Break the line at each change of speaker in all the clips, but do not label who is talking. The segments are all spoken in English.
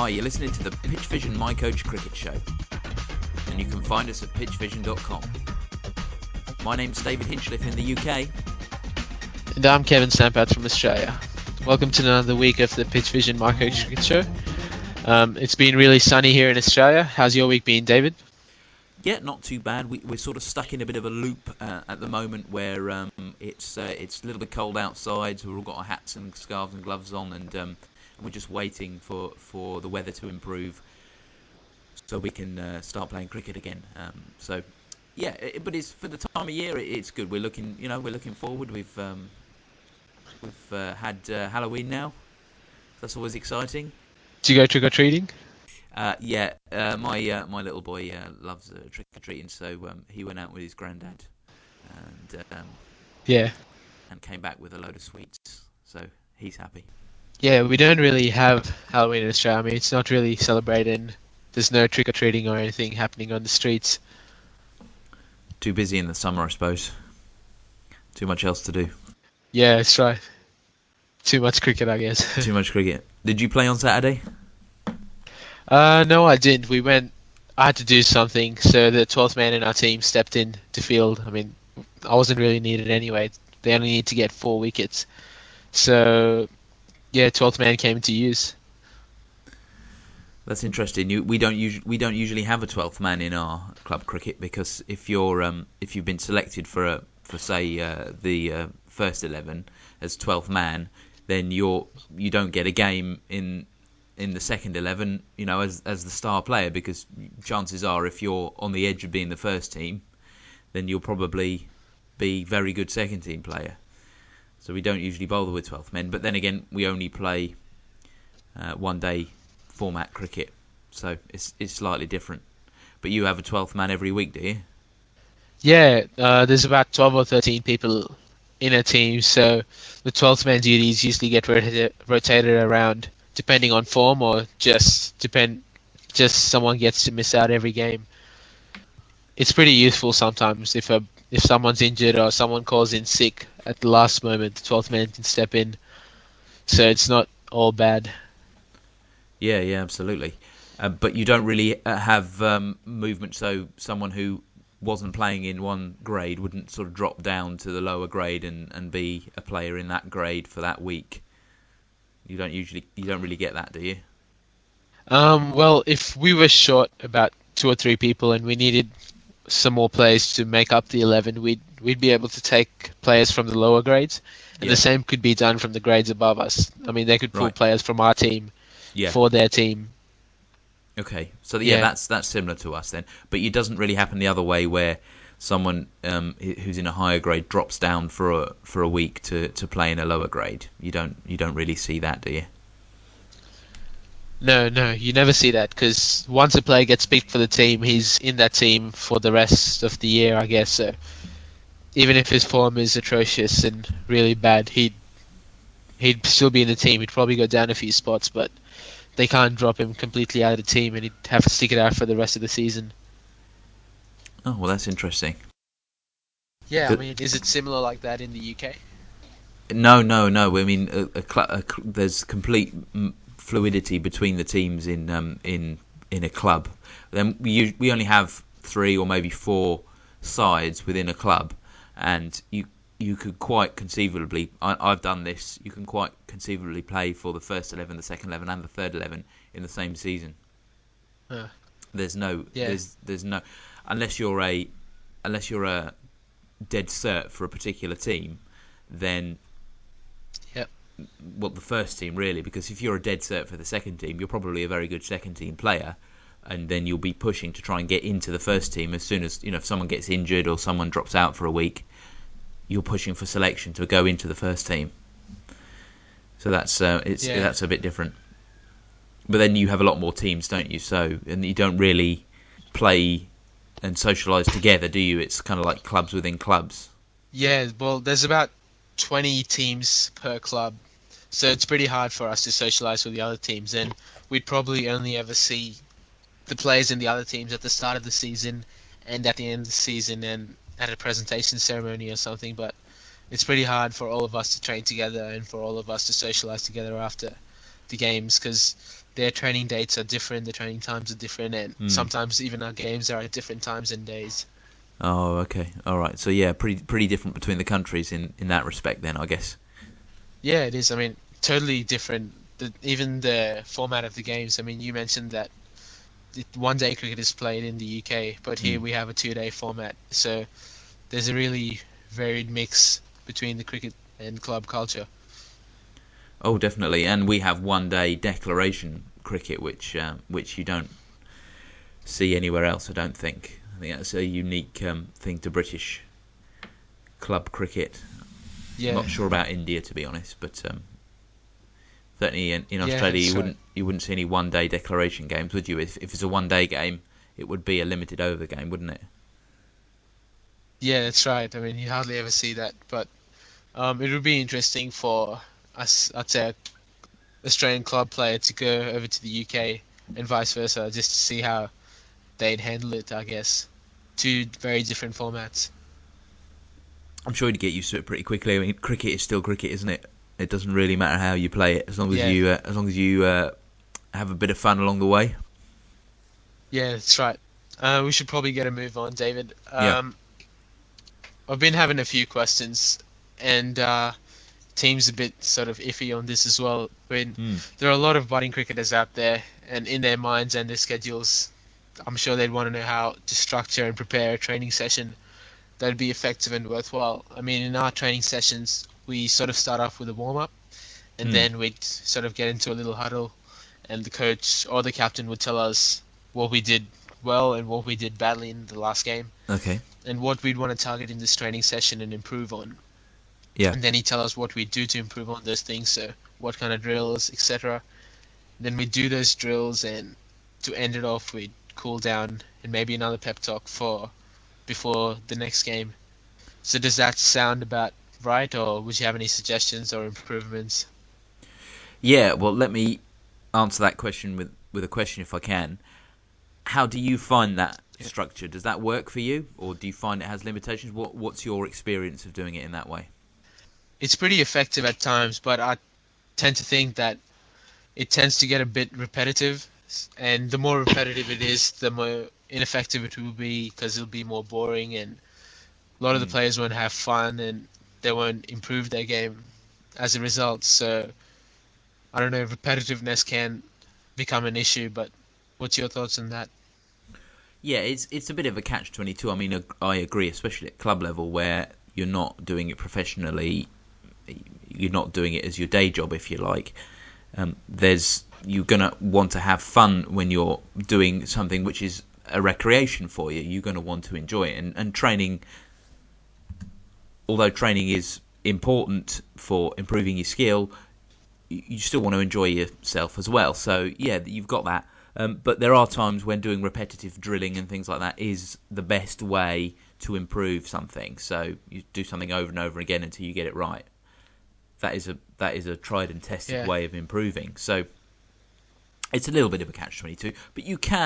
Hi, you're listening to the Pitch Vision My Coach Cricket Show, and you can find us at pitchvision.com. My name's David Hinchliffe in the UK.
And I'm Kevin Sampat from Australia. Welcome to another week of the Pitch Vision My Coach Cricket Show. It's been really sunny here in Australia. How's your week been, David?
Yeah, not too bad. We're sort of stuck in a bit of a loop at the moment where it's a little bit cold outside, so we've all got our hats and scarves and gloves on, and we're just waiting for the weather to improve so we can start playing cricket again. But it's for the time of year. It's good. We're looking forward. We've had Halloween now. That's always exciting.
Did you go trick or treating?
My little boy loves trick or treating, so he went out with his granddad, and came back with a load of sweets. So he's happy.
Yeah, we don't really have Halloween in Australia. I mean, it's not really celebrated. There's no trick or treating or anything happening on the streets.
Too busy in the summer, I suppose. Too much else to do.
Yeah, that's right. Too much cricket, I guess.
Too much cricket. Did you play on Saturday?
No, I didn't. I had to do something, so the 12th man in our team stepped in to field. I mean, I wasn't really needed anyway. They only need to get 4 wickets. So, yeah, 12th man came to use.
That's interesting. We don't usually have a 12th man in our club cricket because if you've been selected for the first 11 as 12th man, then you don't get a game in the second 11, as the star player, because chances are if you're on the edge of being the first team, then you'll probably be very good second team player. So we don't usually bother with 12th men, but then again we only play one day format cricket, so it's slightly different. But you have a 12th man every week, do you?
Yeah, there's about 12 or 13 people in a team, so the 12th man duties usually get rotated around depending on form or just someone gets to miss out every game. It's pretty useful sometimes if someone's injured or someone calls in sick at the last moment, the 12th man can step in, so it's not all bad.
Yeah, absolutely. But you don't really have movement, so someone who wasn't playing in one grade wouldn't sort of drop down to the lower grade and be a player in that grade for that week. You don't really get that, do you?
Well, if we were short about 2 or 3 people and we needed some more players to make up the 11, we'd be able to take players from the lower grades, and
Yeah.
the same could be done from the grades above us. I mean, they could pull
Right.
players from our team
Yeah.
for their team.
Okay. So
Yeah.
that's similar to us then. But it doesn't really happen the other way where someone who's in a higher grade drops down for a week to play in a lower grade. You don't really see that, do you?
No, you never see that because once a player gets picked for the team, he's in that team for the rest of the year, I guess. So even if his form is atrocious and really bad, he'd still be in the team. He'd probably go down a few spots, but they can't drop him completely out of the team, and he'd have to stick it out for the rest of the season.
Oh, well, that's interesting.
Yeah, I
Good.
mean, is it similar like that in the UK?
No. I mean, there's complete fluidity between the teams in a club. Then we only have 3 or maybe 4 sides within a club, and you could quite conceivably. I've done this. You can quite conceivably play for the first 11, the second 11, and the third 11 in the same season.
Uh,
There's no
yeah,
there's no unless you're a dead cert for a particular team, then
yep,
well, the first team really, because if you're a dead cert for the second team, you're probably a very good second team player, and then you'll be pushing to try and get into the first team as soon as if someone gets injured or someone drops out for a week, you're pushing for selection to go into the first team. So that's
yeah,
that's a bit different. But then you have a lot more teams, don't you? So and you don't really play and socialise together, do you? It's kind of like clubs within clubs.
yeah. Well, there's about 20 teams per club, so it's pretty hard for us to socialize with the other teams, and we'd probably only ever see the players in the other teams at the start of the season and at the end of the season and at a presentation ceremony or something. But it's pretty hard for all of us to train together and for all of us to socialize together after the games because their training dates are different, the training times are different, and
Mm.
sometimes even our games are at different times and days.
Oh, okay, all right. So yeah, pretty different between the countries in that respect. Then I guess.
Yeah, it is. I mean, totally different. Even the format of the games. I mean, you mentioned that one day cricket is played in the UK, but here
Mm.
we have a 2 day format. So there's a really varied mix between the cricket and club culture.
Oh, definitely. And we have 1 day declaration cricket, which you don't see anywhere else. I don't think. I think that's a unique thing to British club cricket. I'm
Yeah,
not sure about India, to be honest, but certainly in
yeah,
Australia
that's right.
you wouldn't see any 1 day declaration games, would you? If it's a 1 day game, it would be a limited over game, wouldn't it?
Yeah, that's right. I mean, you hardly ever see that, but it would be interesting for us, I'd say, Australian club player to go over to the UK and vice versa, just to see how they'd handle it, I guess. Two very different formats.
I'm sure you'd get used to it pretty quickly. I mean, cricket is still cricket, isn't it? It doesn't really matter how you play it,
Yeah,
as long as you have a bit of fun along the way.
yeah, that's right. We should probably get a move on, David.
Yeah.
I've been having a few questions, and team's a bit sort of iffy on this as well. When
Hmm.
there are a lot of budding cricketers out there, and in their minds and their schedules, I'm sure they'd want to know how to structure and prepare a training session that'd be effective and worthwhile. I mean, in our training sessions, we sort of start off with a warm up, and
Hmm.
then we'd sort of get into a little huddle, and the coach or the captain would tell us what we did well and what we did badly in the last game,
Okay.
and what we'd want to target in this training session and improve on.
Yeah.
And then he'd tell us what we do to improve on those things, so what kind of drills, etc. Then we do those drills, and to end it off, we'd cool down and maybe another pep talk for before the next game. So does that sound about right, or would you have any suggestions or improvements?
Yeah. Well, let me answer that question with a question, if I can. How do you find that
Yeah.
structure? Does that work for you, or do you find it has limitations? What's your experience of doing it in that way?
It's pretty effective at times, but I tend to think that it tends to get a bit repetitive, and the more repetitive it is, the more ineffective it will be because it'll be more boring, and a lot of the
Hmm.
players won't have fun and they won't improve their game as a result. So I don't know, repetitiveness can become an issue, but what's your thoughts on that?
Yeah, it's a bit of a catch-22. I mean, I agree, especially at club level where you're not doing it professionally, you're not doing it as your day job, if you like. There's you're gonna want to have fun when you're doing something which is a recreation for you. You're gonna want to enjoy it, and training, although training is important for improving your skill, you still want to enjoy yourself as well. So yeah, you've got that. But there are times when doing repetitive drilling and things like that is the best way to improve something. So you do something over and over again until you get it right. That is a tried and tested
Yeah,
way of improving. So it's a little bit of a catch-22, but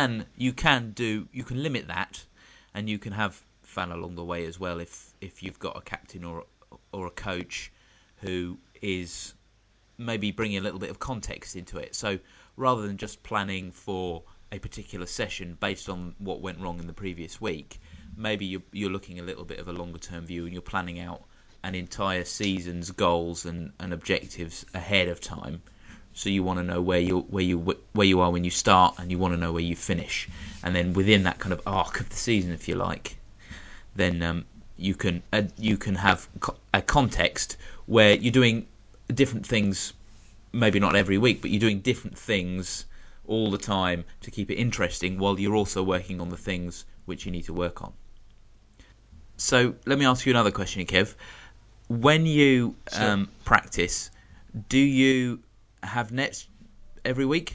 you can limit that, and you can have fun along the way as well if you've got a captain or a coach who is maybe bringing a little bit of context into it. So rather than just planning for a particular session based on what went wrong in the previous week, maybe you're looking a little bit of a longer term view and you're planning out an entire season's goals and objectives ahead of time. So you want to know where you are when you start, and you want to know where you finish, and then within that kind of arc of the season, if you like, then you can have a context where you're doing different things, maybe not every week, but you're doing different things all the time to keep it interesting, while you're also working on the things which you need to work on. So let me ask you another question, Kev. When you
sure.
practice, do you have nets every week?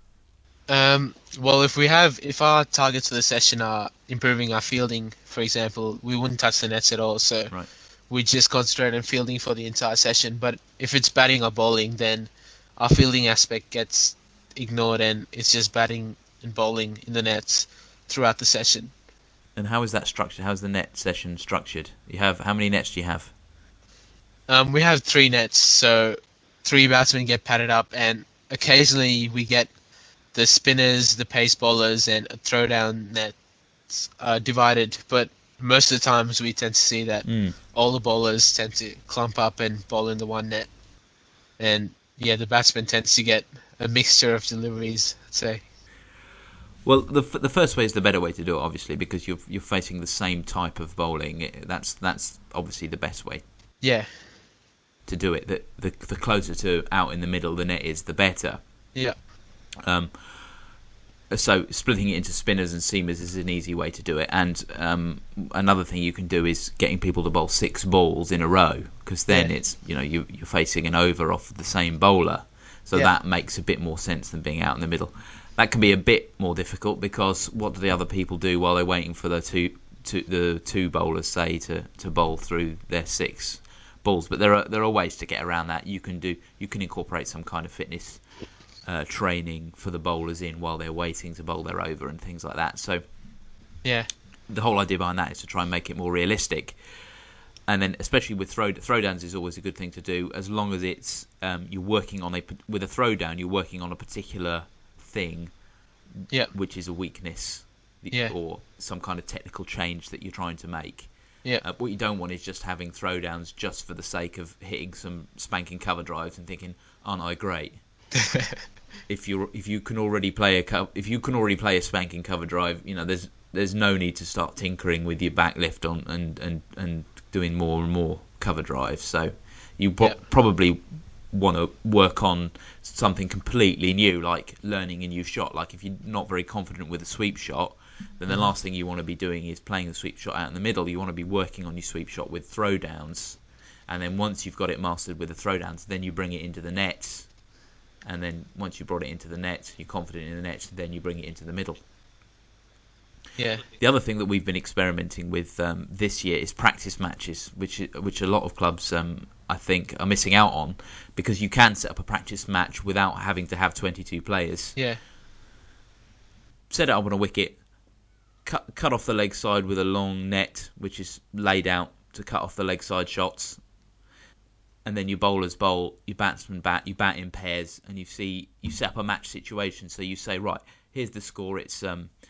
Well, if our targets for the session are improving our fielding, for example, we wouldn't touch the nets at all. So
Right.
we just concentrate on fielding for the entire session. But if it's batting or bowling, then our fielding aspect gets ignored, and it's just batting and bowling in the nets throughout the session.
And how is that structured? How's the net session structured? You have how many nets do you have?
We have three nets, so three batsmen get padded up, and occasionally we get the spinners, the pace bowlers, and throwdown nets are divided. But most of the times we tend to see that
Mm.
all the bowlers tend to clump up and bowl in the one net, and yeah, the batsman tends to get a mixture of deliveries, I'd say.
Well, the first way is the better way to do it, obviously, because you're facing the same type of bowling. That's obviously the best way
Yeah,
to do it. The closer to out in the middle the net is, the better.
yeah,
Um, so splitting it into spinners and seamers is an easy way to do it. And another thing you can do is getting people to bowl 6 balls in a row, because then
yeah,
it's you're facing an over off the same bowler, so
yeah,
that makes a bit more sense than being out in the middle. That can be a bit more difficult, because what do the other people do while they're waiting for the two bowlers, say, to bowl through their 6 balls? But there are ways to get around that. You can incorporate some kind of fitness training for the bowlers in while they're waiting to bowl their over and things like that. So
yeah,
the whole idea behind that is to try and make it more realistic. And then, especially with throwdowns, is always a good thing to do, as long as it's you're working on with a throwdown, you're working on a particular thing,
yeah,
which is a weakness
yeah,
or some kind of technical change that you're trying to make.
yeah,
What you don't want is just having throwdowns just for the sake of hitting some spanking cover drives and thinking, "Aren't I great?" If you can already play a spanking cover drive, there's no need to start tinkering with your backlift on and doing more and more cover drives. So you
yeah,
probably want to work on something completely new, like learning a new shot. Like if you're not very confident with a sweep shot, then the last thing you want to be doing is playing the sweep shot out in the middle. You want to be working on your sweep shot with throwdowns, and then once you've got it mastered with the throwdowns, then you bring it into the net. And then once you brought it into the net, you're confident in the net, then you bring it into the middle.
yeah,
The other thing that we've been experimenting with this year is practice matches, which a lot of clubs, I think, are missing out on, because you can set up a practice match without having to have 22 players.
yeah,
Set it up on a wicket, cut off the leg side with a long net, which is laid out to cut off the leg side shots, and then your bowlers bowl, your batsmen bat, you bat in pairs, and you set up a match situation. So you say, right, here's the score, it's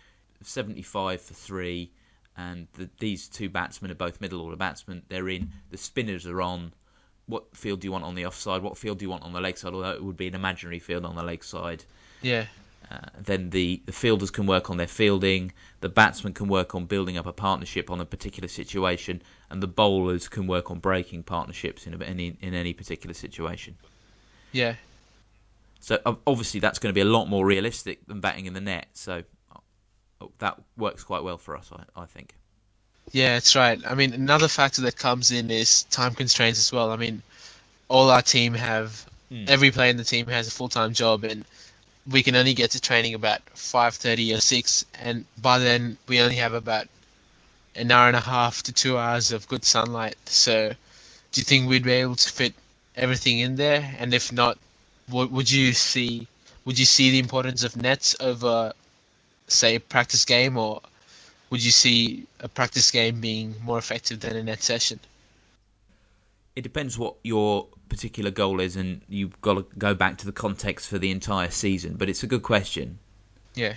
75 for 3, and these 2 batsmen are both middle order batsmen. They're in. The spinners are on. What field do you want on the offside? What field do you want on the leg side? Although it would be an imaginary field on the leg side.
yeah,
Then the fielders can work on their fielding. The batsmen can work on building up a partnership on a particular situation, and the bowlers can work on breaking partnerships in any particular situation.
yeah.
So obviously that's going to be a lot more realistic than batting in the net. So that works quite well for us, I think.
Yeah, that's right. I mean, another factor that comes in is time constraints as well. I mean, all our team have,
Mm.
every player in the team has a full-time job, and we can only get to training about 5:30 or 6, and by then we only have about an hour and a half to 2 hours of good sunlight. So, do you think we'd be able to fit everything in there? And if not, would you see the importance of nets over, say, a practice game, or would you see a practice game being more effective than a net session?
It depends what your particular goal is, and you've got to go back to the context for the entire season. But it's a good question.
Yeah,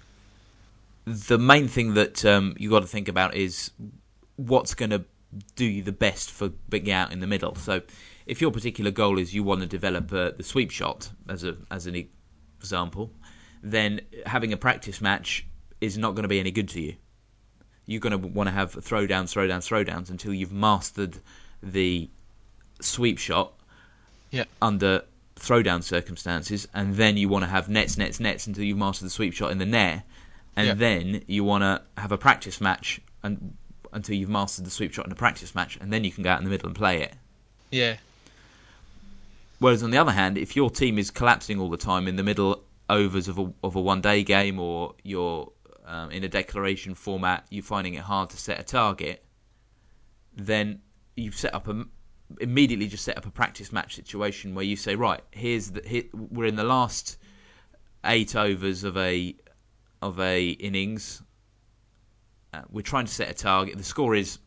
The main thing that you've got to think about is what's going to do you the best for being out in the middle. So if your particular goal is you want to develop the sweep shot, as an example, then having a practice match is not going to be any good to you. You're going to want to have throwdowns until you've mastered the sweep shot
yeah,
under throwdown circumstances, and then you want to have nets until you've mastered the sweep shot in the net,
yeah,
and then you want to have a practice match until you've mastered the sweep shot in a practice match, and then you can go out in the middle and play it.
yeah,
Whereas on the other hand, if your team is collapsing all the time in the middle overs of a one-day game, or you're in a declaration format, you're finding it hard to set a target, then you've immediately just set up a practice match situation where you say, right, we're in the last 8 overs of a innings. We're trying to set a target. The score is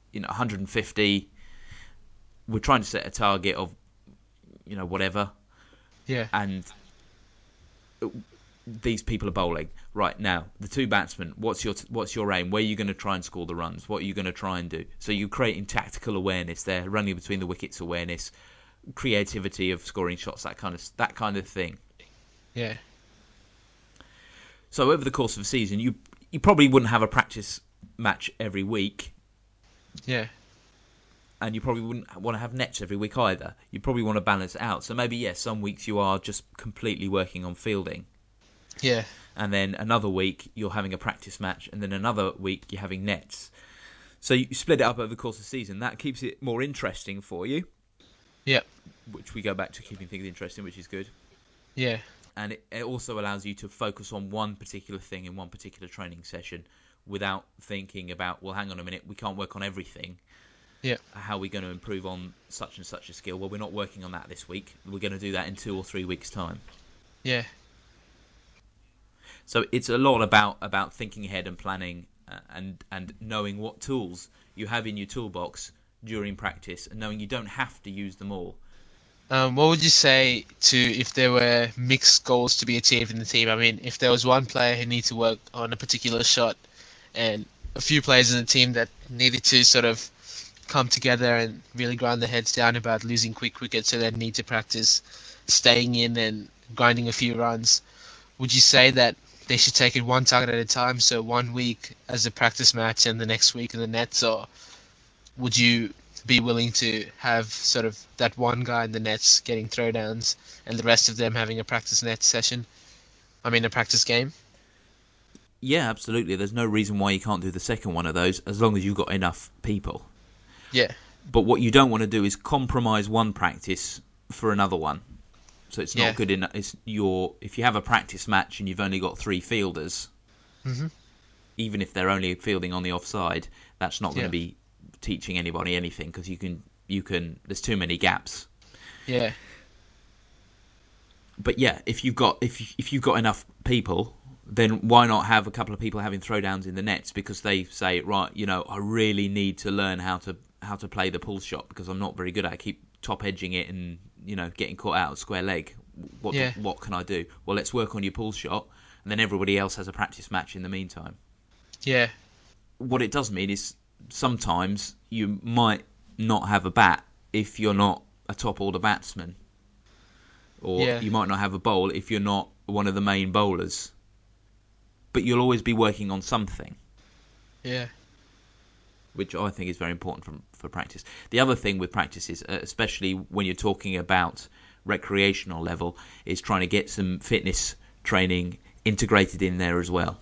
150. We're trying to set a target of whatever,
yeah,
and these people are bowling right now. The two batsmen. What's your aim? Where are you going to try and score the runs? What are you going to try and do? So you're creating tactical awareness there, running between the wickets awareness, creativity of scoring shots, that kind of thing.
Yeah.
So over the course of a season, you probably wouldn't have a practice match every week.
Yeah.
And you probably wouldn't want to have nets every week either. You probably want to balance it out. So maybe, yes, some weeks you are just completely working on fielding.
Yeah.
And then another week you're having a practice match, and then another week you're having nets. So you split it up over the course of the season. That keeps it more interesting for you.
Yeah.
Which we go back to keeping things interesting, which is good.
Yeah.
And it also allows you to focus on one particular thing in one particular training session without thinking about, well, hang on a minute, we can't work on everything.
Yeah.
How are we going to improve on such and such a skill? Well, we're not working on that this week. We're going to do that in 2 or 3 weeks' time.
Yeah.
So it's a lot about thinking ahead and planning and knowing what tools you have in your toolbox during practice and knowing you don't have to use them all.
What would you say to if there were mixed goals to be achieved in the team? I mean, if there was one player who needed to work on a particular shot and a few players in the team that needed to sort of come together and really grind their heads down about losing quick cricket, so they need to practice staying in and grinding a few runs, would you say that they should take it one target at a time, so 1 week as a practice match and the next week in the nets, or would you be willing to have sort of that one guy in the nets getting throwdowns and the rest of them having a practice net session? I mean, a practice game?
Yeah, absolutely. There's no reason why you can't do the second one of those as long as you've got enough people.
Yeah.
But what you don't want to do is compromise one practice for another one. So it's not
Yeah.
good enough. If you have a practice match and you've only got 3 fielders,
Mhm.
even if they're only fielding on the offside, that's not going to
Yeah.
be teaching anybody anything because you can. There's too many gaps.
Yeah.
But yeah, if you've got enough people, then why not have a couple of people having throwdowns in the nets because they say, right, I really need to learn how to play the pull shot because I'm not very good at it. I keep top edging it and getting caught out of square leg.
Yeah.
What can I do? Well, let's work on your pull shot, and then everybody else has a practice match in the meantime.
Yeah.
What it does mean is sometimes you might not have a bat if you're not a top order batsman, or
Yeah.
you might not have a bowl if you're not one of the main bowlers. But you'll always be working on something,
Yeah.
which I think is very important for practice. The other thing with practice is, especially when you're talking about recreational level, is trying to get some fitness training integrated in there as well.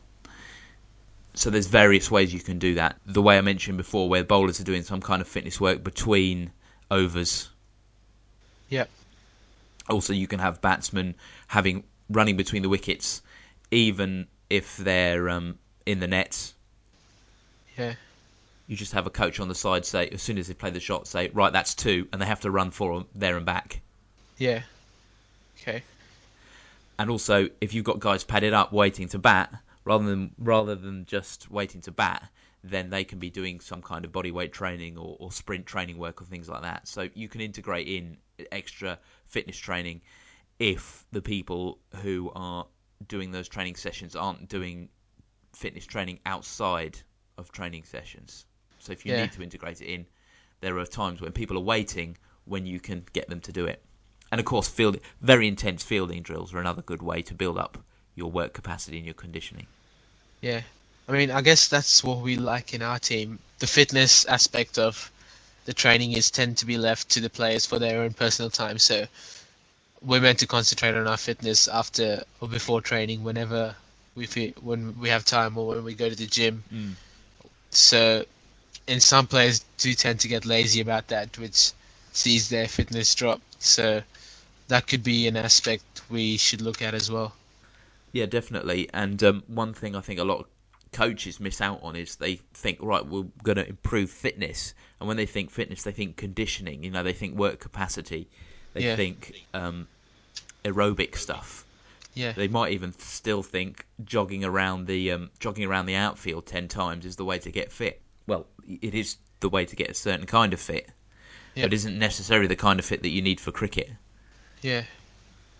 So there's various ways you can do that. The way I mentioned before, where bowlers are doing some kind of fitness work between overs.
Yeah.
Also, you can have batsmen running between the wickets, even if they're in the nets.
Yeah.
You just have a coach on the side say, as soon as they play the shot, say, right, that's 2, and they have to run 4 there and back.
Yeah. Okay.
And also, if you've got guys padded up waiting to bat, rather than just waiting to bat, then they can be doing some kind of body weight training or sprint training work or things like that. So you can integrate in extra fitness training if the people who are doing those training sessions aren't doing fitness training outside of training sessions. So if you
Yeah.
need to integrate it in, there are times when people are waiting when you can get them to do it. And of course, very intense fielding drills are another good way to build up your work capacity and your conditioning.
Yeah. I mean, I guess that's what we like in our team. The fitness aspect of the training is tend to be left to the players for their own personal time. So we're meant to concentrate on our fitness after or before training, whenever when we have time or when we go to the gym.
Mm.
So, and some players do tend to get lazy about that, which sees their fitness drop. So that could be an aspect we should look at as well.
Yeah, definitely. And one thing I think a lot of coaches miss out on is they think, right, we're going to improve fitness. And when they think fitness, they think conditioning. They think work capacity. They
Yeah,
think aerobic stuff.
yeah,
They might even still think jogging around the outfield 10 times is the way to get fit. Well, it is the way to get a certain kind of fit,
yeah,
but isn't necessarily the kind of fit that you need for cricket.
yeah.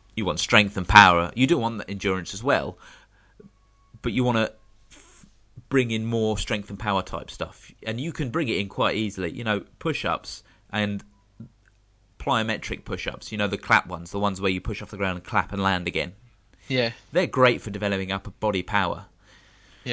You want strength and power. You do want endurance as well, but you want to bring in more strength and power type stuff, and you can bring it in quite easily. Push-ups and plyometric push-ups. The clap ones, the ones where you push off the ground and clap and land again.
Yeah.
They're great for developing upper body power.
Yeah.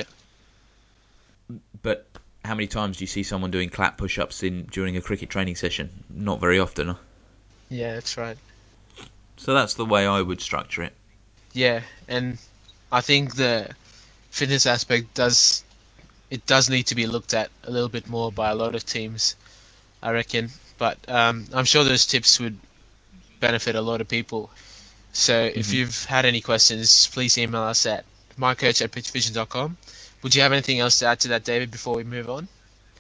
But how many times do you see someone doing clap push-ups during a cricket training session? Not very often.
Yeah, that's right.
So that's the way I would structure it.
Yeah, and I think the fitness aspect does need to be looked at a little bit more by a lot of teams, I reckon. But I'm sure those tips would benefit a lot of people. So if
Mm-hmm.
you've had any questions, please email us at mycoach@pitchvision.com. Would you have anything else to add to that, David, before we move on?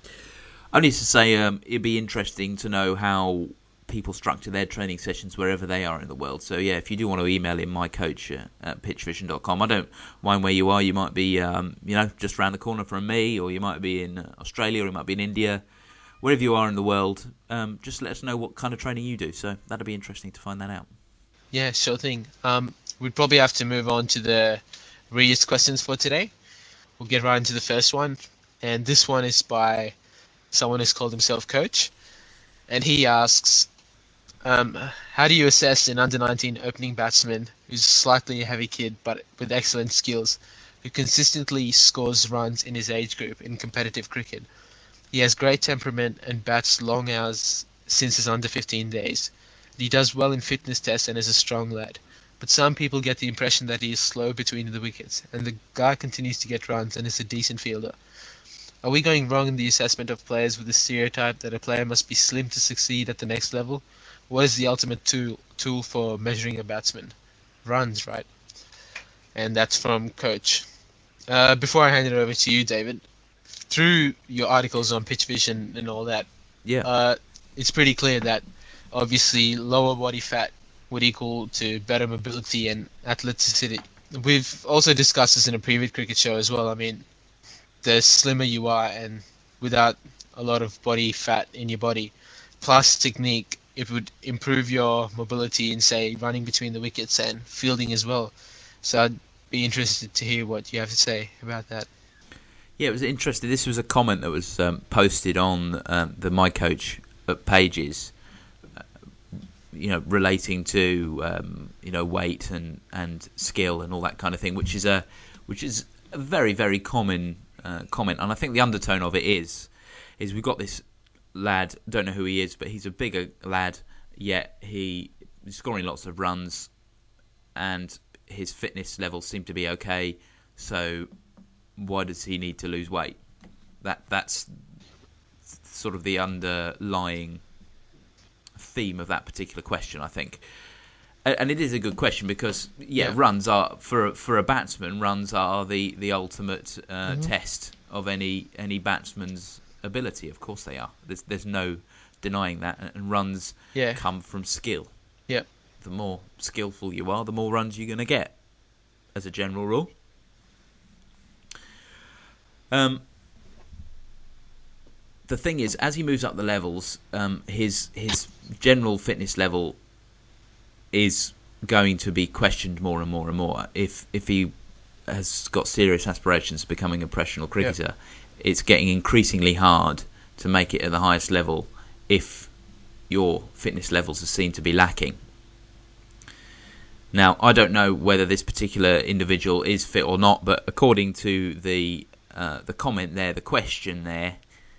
Only to say it'd be interesting to know how people structure their training sessions wherever they are in the world. So yeah, if you do want to email in mycoach at pitchvision.com, I don't mind where you are. You might be just around the corner from me, or you might be in Australia, or you might be in India. Wherever you are in the world, just let us know what kind of training you do. So that'd be interesting to find that out.
Yeah, sure thing. We'd probably have to move on to the reused questions for today. We'll get right into the first one, and this one is by someone who's called himself Coach, and he asks, how do you assess an under-19 opening batsman who's slightly a heavy kid but with excellent skills, who consistently scores runs in his age group in competitive cricket? He has great temperament and bats long hours since his under 15 days. He does well in fitness tests and is a strong lad. But some people get the impression that he is slow between the wickets, and the guy continues to get runs and is a decent fielder. Are we going wrong in the assessment of players with the stereotype that a player must be slim to succeed at the next level? What is the ultimate tool for measuring a batsman? Runs, right? And that's from Coach. Before I hand it over to you, David, through your articles on Pitch Vision and all that,
Yeah.
it's pretty clear that obviously lower body fat would equal to better mobility and athleticity. We've also discussed this in a previous cricket show as well. I mean, the slimmer you are and without a lot of body fat in your body, plus technique, it would improve your mobility in, say, running between the wickets and fielding as well. So I'd be interested to hear what you have to say about that.
Yeah, it was interesting. This was a comment that was posted on the My Coach pages, relating to weight and skill and all that kind of thing, which is a very, very common comment. And I think the undertone of it is we've got this lad, don't know who he is, but he's a bigger lad, yet he's scoring lots of runs, and his fitness levels seem to be okay. So why does he need to lose weight? That's sort of the underlying theme of that particular question, I think. And it is a good question because
Yeah.
runs are for a batsman. Runs are the ultimate
Hmm.
test of any batsman's ability. Of course they are. There's no denying that. And runs
Yeah.
come from skill.
Yeah.
The more skillful you are, the more runs you're going to get, as a general rule. The thing is, as he moves up the levels, his general fitness level is going to be questioned more and more and more. If he has got serious aspirations of becoming a professional
Yeah.
cricketer, it's getting increasingly hard to make it at the highest level if your fitness levels are seen to be lacking. Now, I don't know whether this particular individual is fit or not, but according to the comment there, the question there,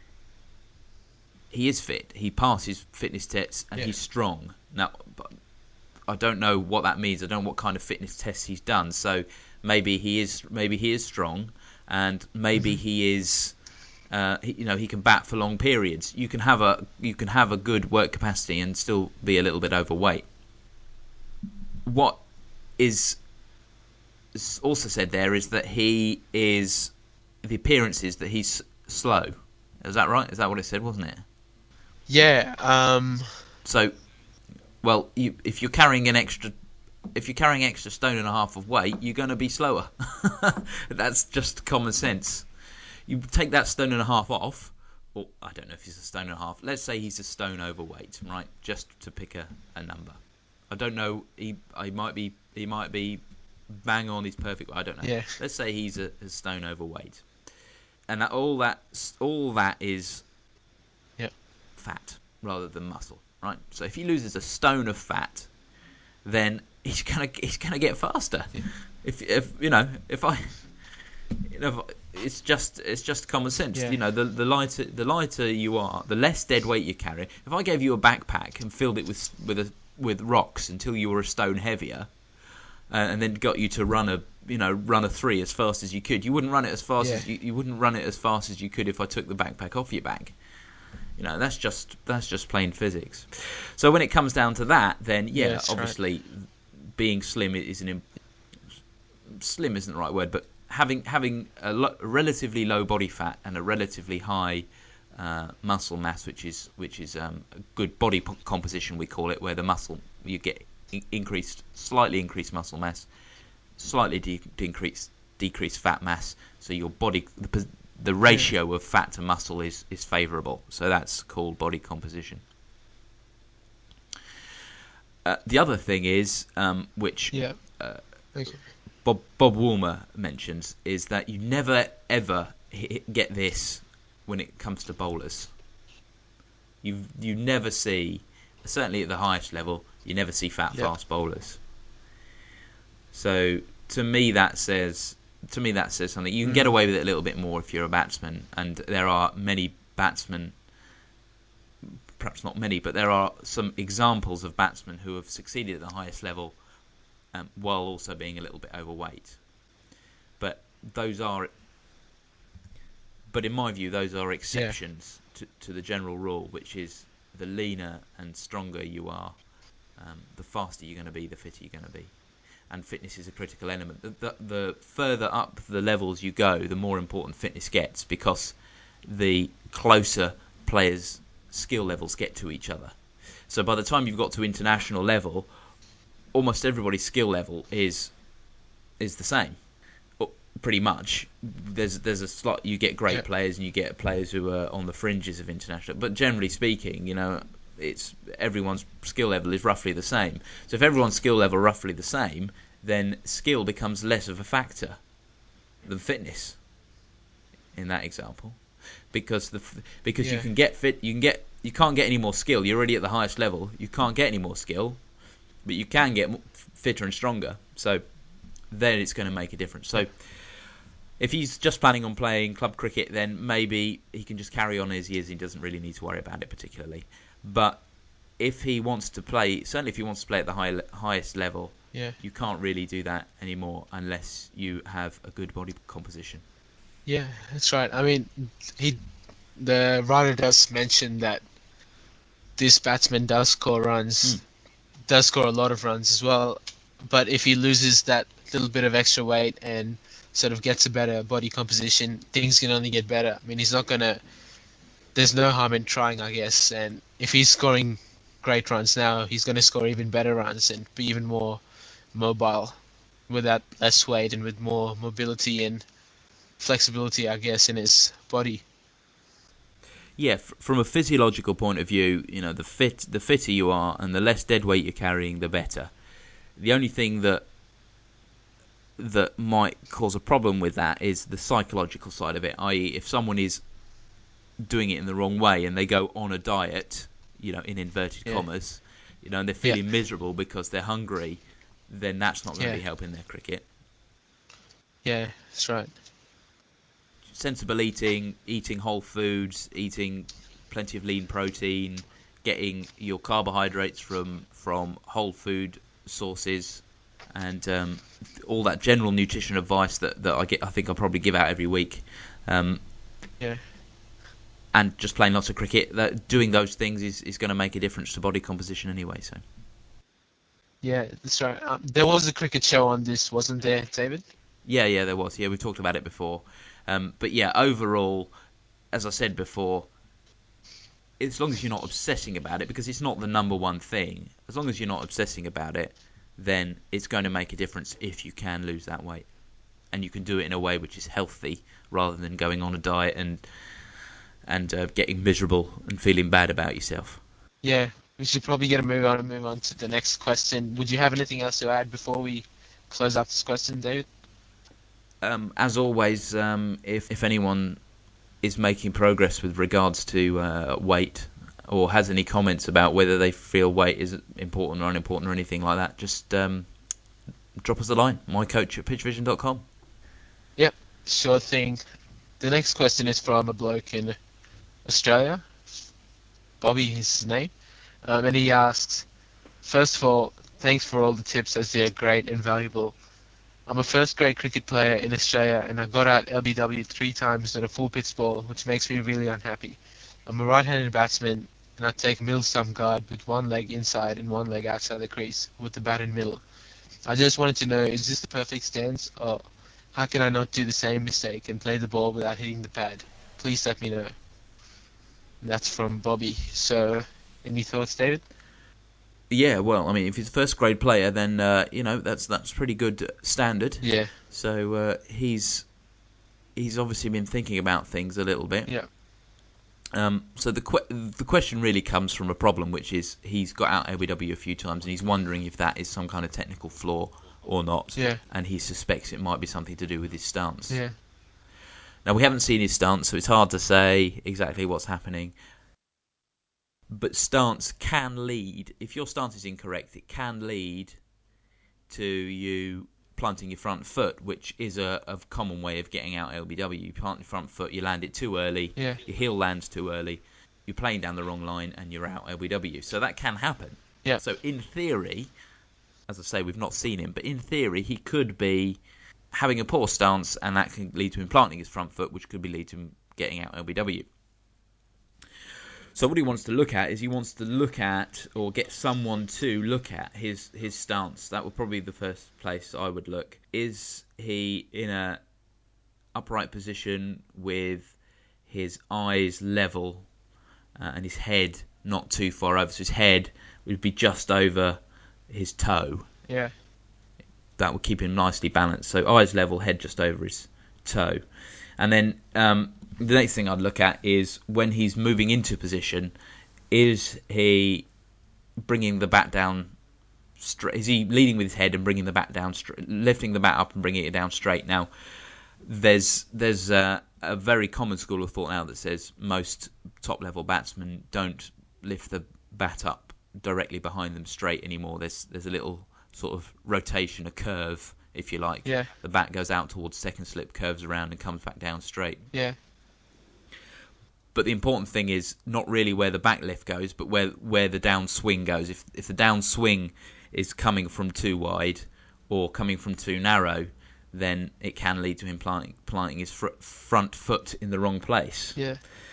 he is fit. He passes fitness tests and
Yeah.
he's strong. Now, I don't know what that means. I don't know what kind of fitness tests he's done. So maybe he is strong, and maybe
Hmm.
he is. He can bat for long periods. You can have a good work capacity and still be a little bit overweight. What is also said there is that the appearance is that he's slow. Is that right? Is that what it said, wasn't it?
Yeah.
So, well, if you're carrying extra stone and a half of weight, you're going to be slower. That's just common sense. You take that stone and a half off, or I don't know if he's a stone and a half. Let's say he's a stone overweight, right? Just to pick a number. I don't know. He might be bang on. He's perfect. I don't know.
Yeah.
Let's say he's a stone overweight, and all that is
Yep.
fat rather than muscle, right? So if he loses a stone of fat, then he's gonna get faster.
Yeah.
If you know if I you know it's just common sense.
Yeah.
You know, the lighter you are, the less dead weight you carry. If I gave you a backpack and filled it with rocks until you were a stone heavier, and then got you to run a 3 as fast as you could, you wouldn't run it as fast
Yeah.
as you wouldn't run it as fast as you could if I took the backpack off your back. You know, that's just plain physics. So when it comes down to that, then
Yeah,
yeah,
that's right.
obviously being slim slim isn't the right word, but having a relatively low body fat and a relatively high muscle mass, which is a good body composition, we call it, where the muscle you get slightly increased muscle mass, slightly decreased fat mass, so your body the
Yeah.
ratio of fat to muscle is favourable. So that's called body composition. The other thing is, which
Yeah. Okay.
Bob Woolmer mentions, is that you never ever get this when it comes to bowlers. You never see, certainly at the highest level, you never see fat
Yep.
fast bowlers. So to me that says something. You can get away with it a little bit more if you're a batsman, and there are many batsmen, perhaps not many, but there are some examples of batsmen who have succeeded at the highest level while also being a little bit overweight. But those are, but in my view, those are
Yeah.
exceptions to the general rule, which is the leaner and stronger you are, the faster you're going to be, the fitter you're going to be. And fitness is a critical element. The further up the levels you go, the more important fitness gets, because the closer players' skill levels get to each other. So by the time you've got to international level, almost everybody's skill level is the same, pretty much. There's a slot. You get great
Yeah.
players and you get players who are on the fringes of international. But generally speaking, you know, it's everyone's skill level is roughly the same. So if everyone's skill level roughly the same, then skill becomes less of a factor than fitness in that example, because you
Yeah.
can get fit, you can't get any more skill. You're already at the highest level. You can't get any more skill, but you can get fitter and stronger. So then it's going to make a difference. So if he's just planning on playing club cricket, then maybe he can just carry on as he is. He doesn't really need to worry about it particularly. But if he wants to play, certainly if he wants to play at the highest level,
Yeah.
you can't really do that anymore unless you have a good body composition.
Yeah, that's right. I mean, he the writer does mention that this batsman
Mm.
does score a lot of runs as well. But if he loses that little bit of extra weight and sort of gets a better body composition, things can only get better. I mean, he's not gonna. There's no harm in trying, I guess. And if he's scoring great runs now, he's gonna score even better runs and be even more mobile with that less weight and with more mobility and flexibility, I guess, in his body.
Yeah, from a physiological point of view, you know, the fitter you are and the less dead weight you're carrying, the better. The only thing that might cause a problem with that is the psychological side of it, i.e., if someone is doing it in the wrong way and they go on a diet, you know, in inverted
Yeah,
commas, you know, and they're
yeah,
feeling miserable because they're hungry, then that's not going to
yeah,
be helping their cricket.
yeah. That's right.
Sensible eating whole foods, eating plenty of lean protein, getting your carbohydrates from whole food sources, and all that general nutrition advice that I think I probably give out every week. Um,
Yeah,
and just playing lots of cricket, that doing those things is going to make a difference to body composition anyway. So
yeah. That's right. There was a cricket show on this, wasn't there, David?
yeah, there was. Yeah, we talked about it before. But yeah, overall, as I said before, as long as you're not obsessing about it, because it's not the number one thing, as long as you're not obsessing about it, then it's going to make a difference if you can lose that weight. And you can do it in a way which is healthy, rather than going on a diet and getting miserable and feeling bad about yourself.
Yeah. we should probably get a move on to the next question. Would you have anything else to add before we close out this question, David?
As always, if anyone is making progress with regards to weight, or has any comments about whether they feel weight is important or unimportant or anything like that, just drop us a line. mycoach@pitchvision.com.
Yep, sure thing. The next question is from a bloke in Australia. Bobby is his name. And he asks, first of all, thanks for all the tips as they're great and valuable. I'm a first grade cricket player in Australia and I got out LBW 3 times at a full pitch ball, which makes me really unhappy. I'm a right-handed batsman and I take middle stump guard with one leg inside and one leg outside the crease with the bat in middle. I just wanted to know, is this the perfect stance, or how can I not do the same mistake and play the ball without hitting the pad? Please let me know. And that's from Bobby. So, any thoughts, David?
Yeah, well, I mean, if he's a first grade player, then that's pretty good standard.
Yeah.
So he's obviously been thinking about things a little bit.
Yeah.
So the question really comes from a problem, which is he's got out LBW a few times and he's wondering if that is some kind of technical flaw or not.
Yeah.
And he suspects it might be something to do with his stance.
Yeah.
Now, we haven't seen his stance, so it's hard to say exactly what's happening. But stance can lead, if your stance is incorrect, it can lead to you planting your front foot, which is a common way of getting out LBW. You plant your front foot, you land it too early,
Yeah.
your heel lands too early, you're playing down the wrong line and you're out LBW. So that can happen.
Yeah.
So in theory, as I say, we've not seen him, but in theory he could be having a poor stance and that can lead to him planting his front foot, which could be lead to him getting out LBW. So what he wants to look at is he wants to look at, or get someone to look at his stance. That would probably be the first place I would look. Is he in a upright position with his eyes level and his head not too far over? So his head would be just over his toe.
Yeah.
That would keep him nicely balanced. So eyes level, head just over his toe. And then the next thing I'd look at is when he's moving into position, is he bringing the bat down straight? Is he leading with his head and bringing the bat down straight, lifting the bat up and bringing it down straight? Now, there's a very common school of thought now that says most top-level batsmen don't lift the bat up directly behind them straight anymore. There's a little sort of rotation, a curve, if you like.
Yeah.
The bat goes out towards second slip, curves around and comes back down straight.
Yeah.
But the important thing is not really where the back lift goes, but where the down swing goes. If the down swing is coming from too wide or coming from too narrow, then it can lead to him planting his front foot in the wrong place.
Yeah.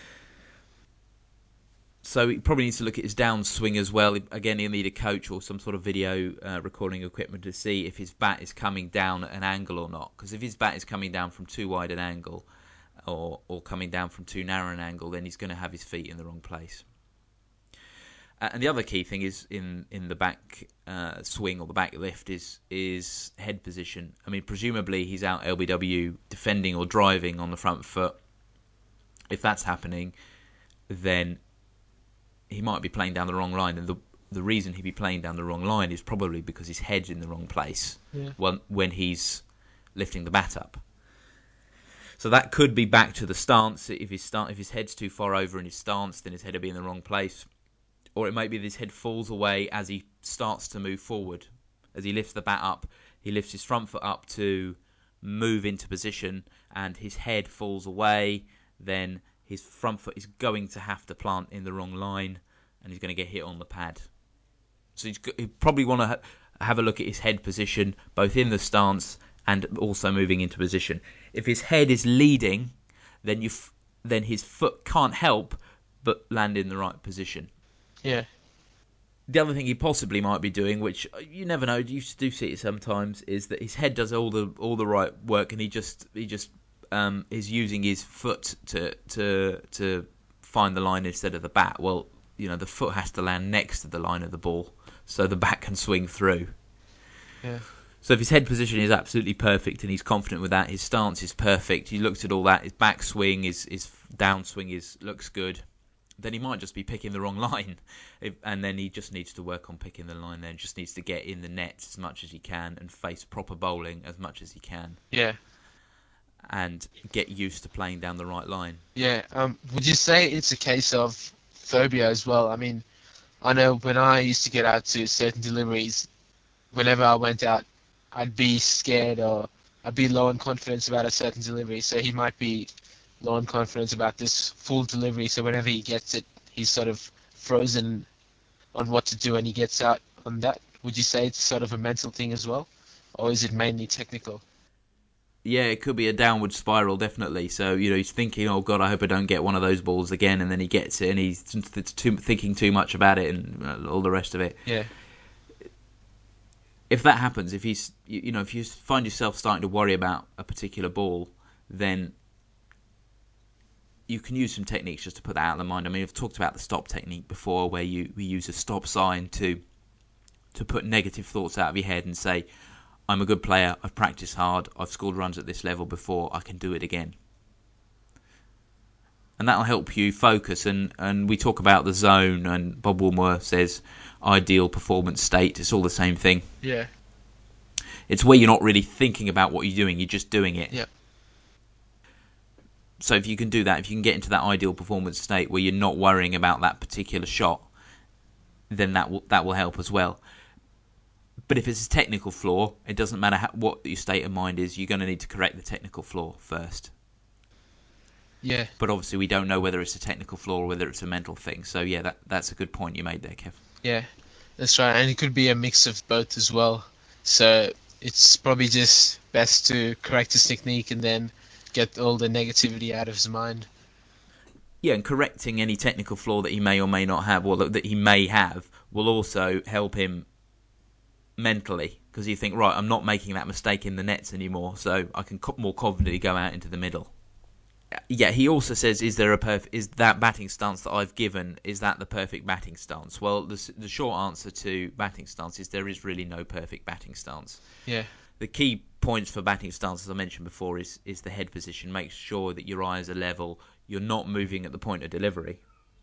So he probably needs to look at his downswing as well. Again, he'll need a coach or some sort of video recording equipment to see if his bat is coming down at an angle or not. Because if his bat is coming down from too wide an angle or coming down from too narrow an angle, then he's going to have his feet in the wrong place. And the other key thing is in the back swing or the back lift is head position. I mean, presumably he's out LBW defending or driving on the front foot. If that's happening, then he might be playing down the wrong line, and the reason he'd be playing down the wrong line is probably because his head's in the wrong place when he's lifting the bat up. So that could be back to the stance. If his head's too far over in his stance, then his head will be in the wrong place. Or it might be that his head falls away as he starts to move forward. As he lifts the bat up, he lifts his front foot up to move into position, and his head falls away, then his front foot is going to have to plant in the wrong line, and he's going to get hit on the pad. So he probably want to have a look at his head position, both in the stance and also moving into position. If his head is leading, then his foot can't help but land in the right position.
Yeah.
The other thing he possibly might be doing, which you never know, you do see it sometimes, is that his head does all the right work, and he just is using his foot to find the line instead of the bat. Well, the foot has to land next to the line of the ball so the bat can swing through.
Yeah.
So if his head position is absolutely perfect and he's confident with that, his stance is perfect, he looked at all that, his back swing, his down swing looks good, then he might just be picking the wrong line. And then he just needs to work on picking the line there. Just needs to get in the nets as much as he can and face proper bowling as much as he can.
Yeah.
And get used to playing down the right line.
Yeah. Would you say it's a case of phobia as well? I mean, I know when I used to get out to certain deliveries, whenever I went out, I'd be scared or I'd be low in confidence about a certain delivery. So he might be low in confidence about this full delivery. So whenever he gets it, he's sort of frozen on what to do and he gets out on that. Would you say it's sort of a mental thing as well? Or is it mainly technical?
Yeah, it could be a downward spiral, definitely. So, he's thinking, oh, God, I hope I don't get one of those balls again. And then he gets it and he's thinking too much about it and all the rest of it.
Yeah.
If that happens, if if you find yourself starting to worry about a particular ball, then you can use some techniques just to put that out of the mind. I mean, I've talked about the stop technique before, where we use a stop sign to put negative thoughts out of your head and say, I'm a good player, I've practiced hard, I've scored runs at this level before, I can do it again. And that'll help you focus. And we talk about the zone, and Bob Woolmer says ideal performance state. It's all the same thing.
Yeah.
It's where you're not really thinking about what you're doing, you're just doing it.
Yeah.
So if you can do that, if you can get into that ideal performance state where you're not worrying about that particular shot, then that will help as well. But if it's a technical flaw, it doesn't matter what your state of mind is, you're going to need to correct the technical flaw first.
Yeah.
But obviously we don't know whether it's a technical flaw or whether it's a mental thing. So yeah, that's a good point you made there, Kev.
Yeah. That's right. And it could be a mix of both as well. So it's probably just best to correct his technique and then get all the negativity out of his mind.
Yeah, and correcting any technical flaw that he may or may not have, or that he may have, will also help him mentally, because you think, right, I'm not making that mistake in the nets anymore, so I can more confidently go out into the middle. Yeah, he also says, is that batting stance that I've given, is that the perfect batting stance? Well, the short answer to batting stance is there is really no perfect batting stance.
Yeah.
The key points for batting stance, as I mentioned before, is the head position. Make sure that your eyes are level, you're not moving at the point of delivery,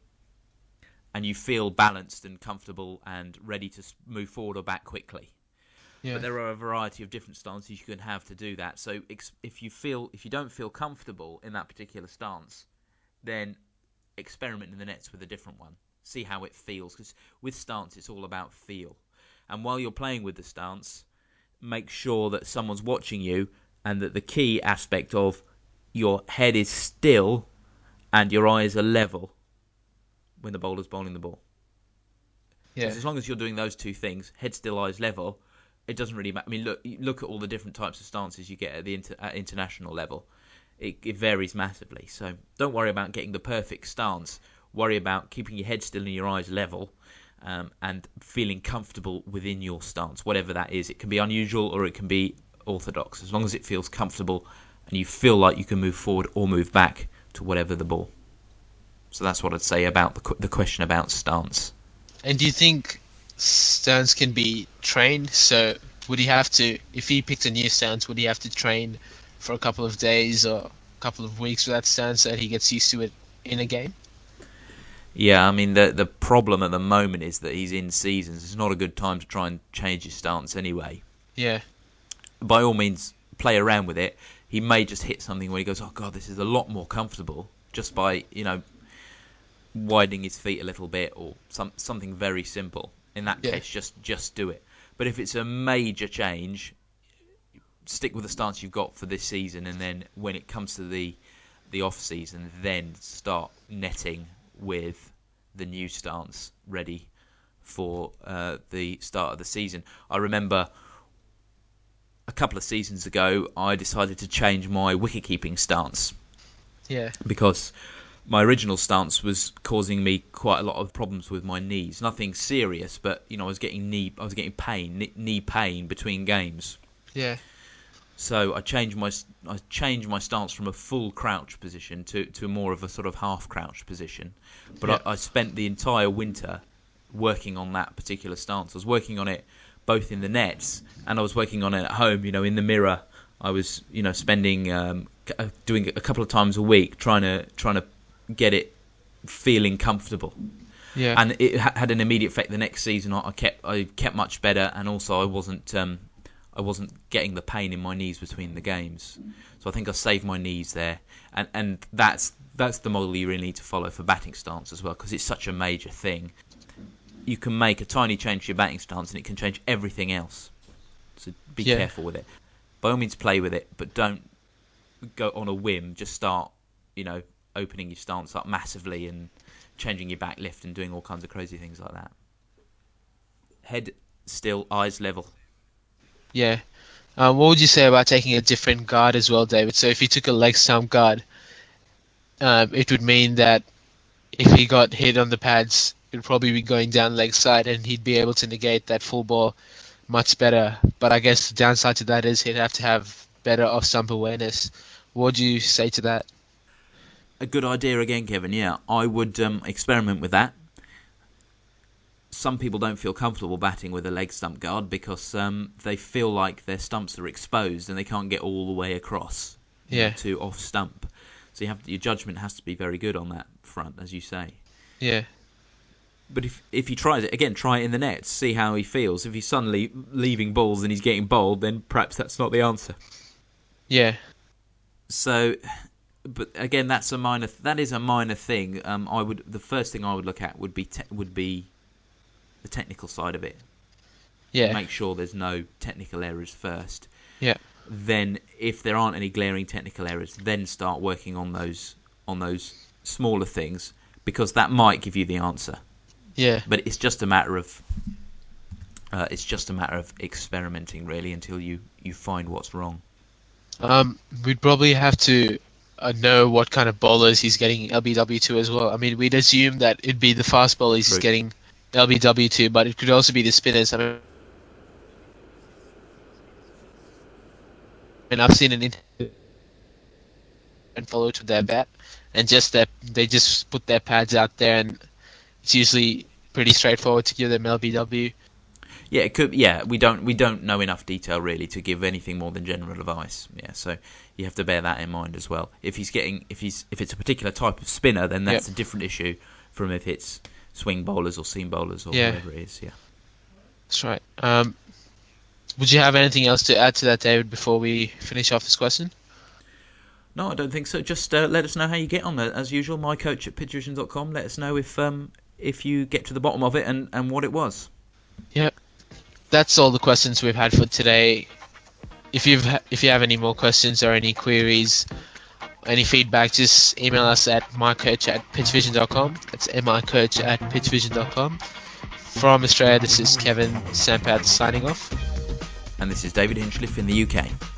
and you feel balanced and comfortable and ready to move forward or back quickly.
Yeah.
But there are a variety of different stances you can have to do that. So if you don't feel comfortable in that particular stance, then experiment in the nets with a different one. See how it feels, because with stance it's all about feel. And while you're playing with the stance, make sure that someone's watching you, and that the key aspect of your head is still and your eyes are level when the bowler's bowling the ball.
Yeah.
Because as long as you're doing those two things, head still, eyes level, it doesn't really matter. I mean, look at all the different types of stances you get at the international level. It varies massively. So don't worry about getting the perfect stance. Worry about keeping your head still and your eyes level, and feeling comfortable within your stance, whatever that is. It can be unusual or it can be orthodox. As long as it feels comfortable and you feel like you can move forward or move back to whatever the ball. So that's what I'd say about the question about stance.
And do you think stance can be trained? So would he have to, if he picked a new stance, would he have to train for a couple of days or a couple of weeks with that stance so that he gets used to it in a game?
Yeah, I mean, the problem at the moment is that he's in seasons. It's not a good time to try and change his stance anyway.
Yeah.
By all means, play around with it. He may just hit something where he goes, oh, God, this is a lot more comfortable, just by, widening his feet a little bit, or something very simple. In that
Yeah.
case, just do it. But if it's a major change, stick with the stance you've got for this season, and then when it comes to the off season, then start netting with the new stance ready for the start of the season. I remember a couple of seasons ago, I decided to change my wicket-keeping stance.
Yeah.
Because my original stance was causing me quite a lot of problems with my knees. Nothing serious, but I was getting knee pain between games.
Yeah.
So I changed my stance from a full crouch position to more of a sort of half crouch position. But
Yeah.
I spent the entire winter working on that particular stance. I was working on it both in the nets, and I was working on it at home. In the mirror. I was spending doing it a couple of times a week trying to get it feeling comfortable.
Yeah.
And it had an immediate effect. The next season, I kept much better, and also I wasn't getting the pain in my knees between the games. So I think I saved my knees there, and that's the model you really need to follow for batting stance as well, because it's such a major thing. You can make a tiny change to your batting stance, and it can change everything else. So be careful with it. By all means, play with it, but don't go on a whim. Just start, opening your stance up massively and changing your back lift and doing all kinds of crazy things like that. Head still, eyes level.
Yeah. What would you say about taking a different guard as well, David? So if you took a leg stump guard, it would mean that if he got hit on the pads, it would probably be going down leg side, and he'd be able to negate that full ball much better. But I guess the downside to that is he'd have to have better off stump awareness. What would you say to that?
A good idea again, Kevin. Yeah, I would experiment with that. Some people don't feel comfortable batting with a leg stump guard because they feel like their stumps are exposed and they can't get all the way across to off stump. So your judgment has to be very good on that front, as you say.
Yeah.
But if he tries it again, try it in the nets, see how he feels. If he's suddenly leaving balls and he's getting bowled, then perhaps that's not the answer.
Yeah.
So, but again, that is a minor thing. The first thing I would look at would be the technical side of it.
Yeah.
Make sure there's no technical errors first.
Yeah.
Then, if there aren't any glaring technical errors, then start working on those smaller things, because that might give you the answer.
Yeah.
But it's just a matter of experimenting, really, until you find what's wrong.
We'd probably have to know what kind of bowlers he's getting LBW to as well. I mean, we'd assume that it'd be the fast bowlers he's getting LBW to, but it could also be the spinners. I mean, I've seen an interview and follow to their bat, and just that they just put their pads out there, and it's usually pretty straightforward to give them LBW.
Yeah, it could. Yeah, we don't know enough detail really to give anything more than general advice. Yeah, so you have to bear that in mind as well. If it's a particular type of spinner, then that's a different issue from if it's swing bowlers or seam bowlers or whatever it is. Yeah,
that's right. Would you have anything else to add to that, David, before we finish off this question?
No, I don't think so. Just let us know how you get on. As usual, my coach at pitchvision.com. Let us know if you get to the bottom of it and what it was.
Yeah, that's all the questions we've had for today. If you have any more questions or any queries, any feedback, just email us at mycoach@pitchvision.com. That's mycoach@pitchvision.com. From Australia, this is Kevin Sampat signing off.
And this is David Hinchliffe in the UK.